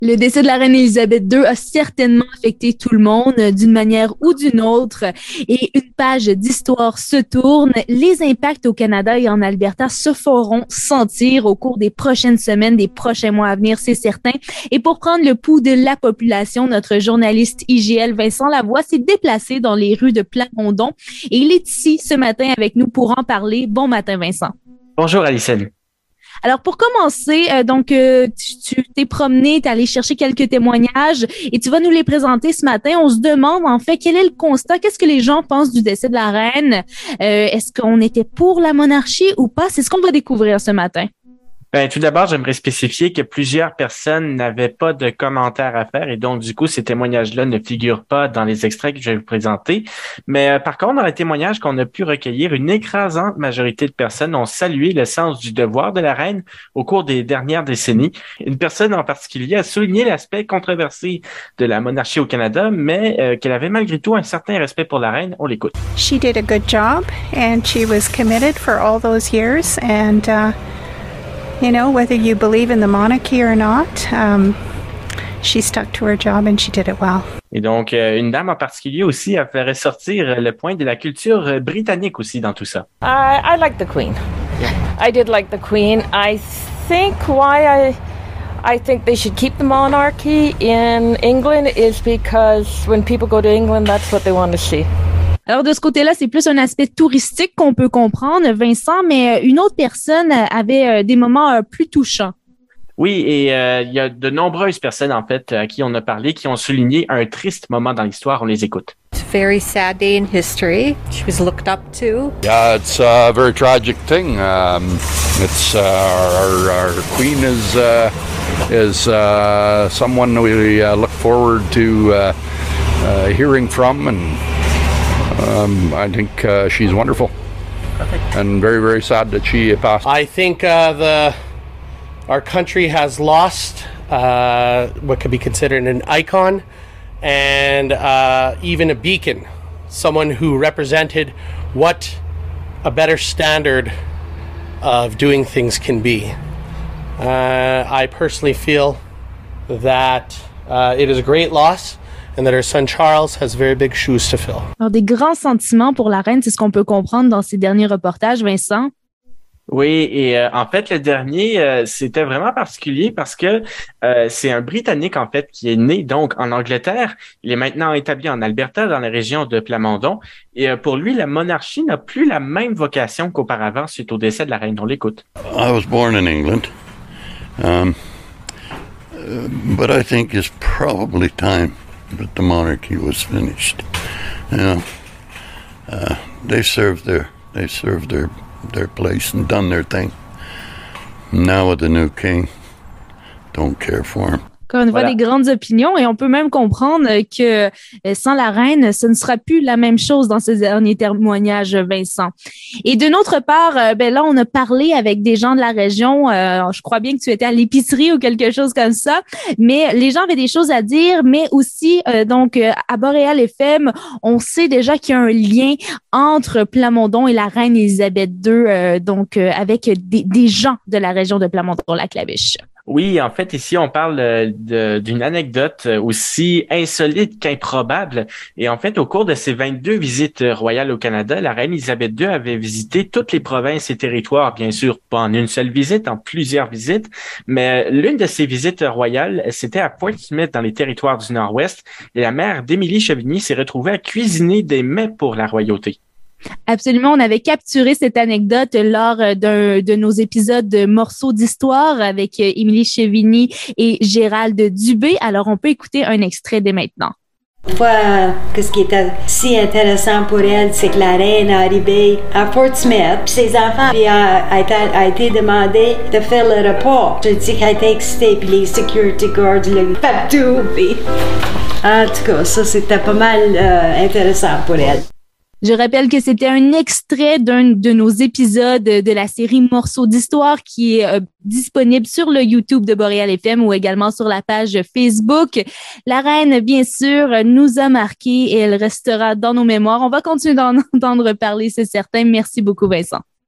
Le décès de la reine Élisabeth II a certainement affecté tout le monde d'une manière ou d'une autre et une page d'histoire se tourne. Les impacts au Canada et en Alberta se feront sentir au cours des prochaines semaines, des prochains mois à venir, c'est certain. Et pour prendre le pouls de la population, notre journaliste IGL Vincent Lavoie s'est déplacé dans les rues de Plamondon et il est ici ce matin avec nous pour en parler. Bon matin Vincent. Bonjour Alicenne. Alors, pour commencer, tu t'es promené, t'es allé chercher quelques témoignages et tu vas nous les présenter ce matin. On se demande, en fait, quel est le constat? Qu'est-ce que les gens pensent du décès de la reine? Est-ce qu'on était pour la monarchie ou pas? C'est ce qu'on va découvrir ce matin. Tout d'abord, j'aimerais spécifier que plusieurs personnes n'avaient pas de commentaires à faire et donc, du coup, ces témoignages-là ne figurent pas dans les extraits que je vais vous présenter. Mais par contre, dans les témoignages qu'on a pu recueillir, une écrasante majorité de personnes ont salué le sens du devoir de la reine au cours des dernières décennies. Une personne en particulier a souligné l'aspect controversé de la monarchie au Canada, mais qu'elle avait malgré tout un certain respect pour la reine. On l'écoute. She did a good job and she was committed for all those years and you know, whether you believe in the monarchy or not, she stuck to her job and she did it well. Et donc, une dame en particulier aussi a fait ressortir le point de la culture britannique aussi dans tout ça. I like the Queen. Yeah. I did like the Queen. I think I think they should keep the monarchy in England is because when people go to England, that's what they want to see. Alors, de ce côté-là, c'est plus un aspect touristique qu'on peut comprendre, Vincent, mais une autre personne avait des moments plus touchants. Oui, et il y a de nombreuses personnes, en fait, à qui on a parlé, qui ont souligné un triste moment dans l'histoire. On les écoute. It's a very sad day in history. She was looked up to. Yeah, it's a very tragic thing. It's our queen is someone we look forward to hearing from, and I think she's wonderful. Perfect. And very, very sad that she passed. I think our country has lost what could be considered an icon and even a beacon, someone who represented what a better standard of doing things can be. I personally feel that it is a great loss and that her son Charles has very big shoes to fill. Alors, des grands sentiments pour la reine, c'est ce qu'on peut comprendre dans ces derniers reportages, Vincent. Oui, et en fait, le dernier, c'était vraiment particulier parce que c'est un Britannique, en fait, qui est né donc en Angleterre. Il est maintenant établi en Alberta, dans la région de Plamondon. Et pour lui, la monarchie n'a plus la même vocation qu'auparavant suite au décès de la reine. On l'écoute. I was born in England, but I think it's probably time that the monarchy was finished. You know, they served their place and done their thing. Now with the new king, don't care for him. Encore une fois, des grandes opinions et on peut même comprendre que sans la reine, ce ne sera plus la même chose dans ces derniers témoignages, Vincent. Et de notre part, là, on a parlé avec des gens de la région. Je crois bien que tu étais à l'épicerie ou quelque chose comme ça, mais les gens avaient des choses à dire, mais aussi, à Boréal FM, on sait déjà qu'il y a un lien entre Plamondon et la reine Élisabeth II, avec des gens de la région de Plamondon-Lac-Claviche. Oui, en fait, ici, on parle d'une anecdote aussi insolite qu'improbable. Et en fait, au cours de ses 22 visites royales au Canada, la reine Élisabeth II avait visité toutes les provinces et territoires, bien sûr, pas en une seule visite, en plusieurs visites. Mais l'une de ces visites royales, c'était à Portsmouth, dans les territoires du Nord-Ouest. Et la mère d'Émilie Chevigny s'est retrouvée à cuisiner des mets pour la royauté. Absolument, on avait capturé cette anecdote lors de nos épisodes de Morceaux d'histoire avec Émilie Chevigny et Gérald Dubé. Alors, on peut écouter un extrait dès maintenant. Ce qui était si intéressant pour elle, c'est que la reine est arrivée à Portsmouth, puis ses enfants a été demandé de faire le repas. Je dis qu'elle était excitée, puis les security guards, le partout, puis en tout cas, ça c'était pas mal intéressant pour elle. Je rappelle que c'était un extrait d'un de nos épisodes de la série Morceaux d'histoire qui est disponible sur le YouTube de Boréal FM ou également sur la page Facebook. La reine, bien sûr, nous a marqué et elle restera dans nos mémoires. On va continuer d'en entendre parler, c'est certain. Merci beaucoup, Vincent.